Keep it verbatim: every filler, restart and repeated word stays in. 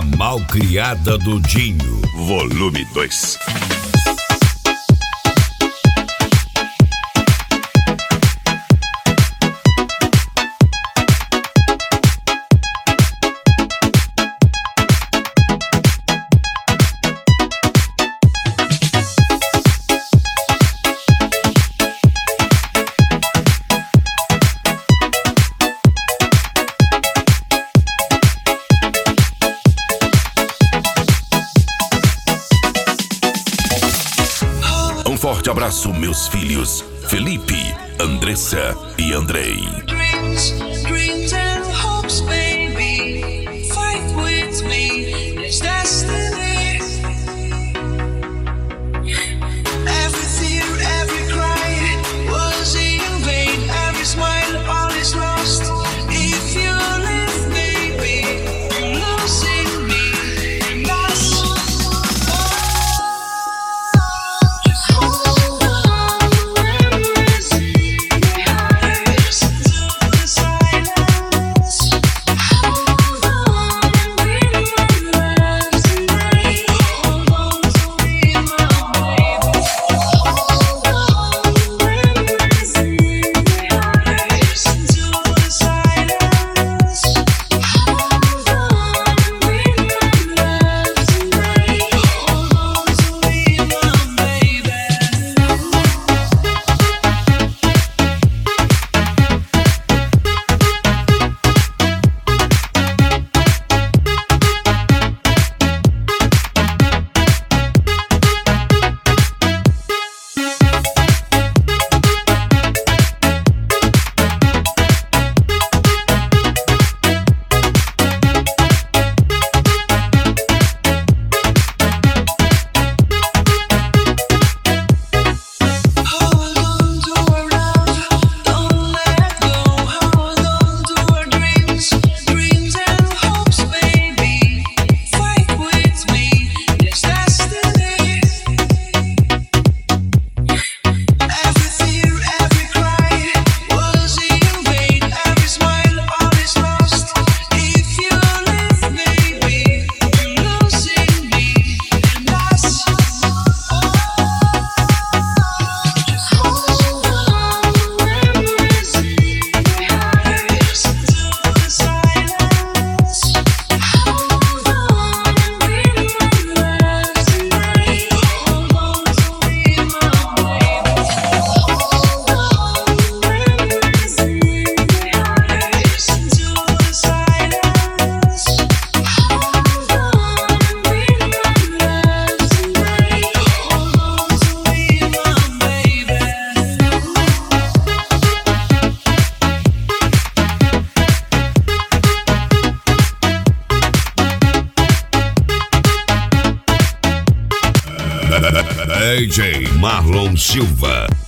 Malcriada do Dinho, volume dois. Um forte abraço, meus filhos Felipe, Andressa e Andrei. Dreams, dreams and hopes, baby. Fight with me, it's destiny. Every tear, every cry was in vain. Every smile, all is lost. If you leave, baby, you're losing me. And that's just hold on, memories behind. Listen to the silence. Hold on and be my love tonight. Hold on to be my baby. Hold on, memories behind. Listen to the silence. Hold on and be my love tonight. Hold on to be my baby. Hold on to our love, don't let go. Hold on to our dreams, dreams and hopes, baby. Fight with me, it's destiny. Every tear, every cry was in vain. Every smile, all is lost. If you leave, baby, you're losing me, and that's just hold on, memories behind. Listen to the silence. Hold on and be my love tonight. Hold on to be my baby. Hold on, memories behind. Listen to the silence. Hold on and be my love tonight. Hold on to be my baby. D J Marlon Silva.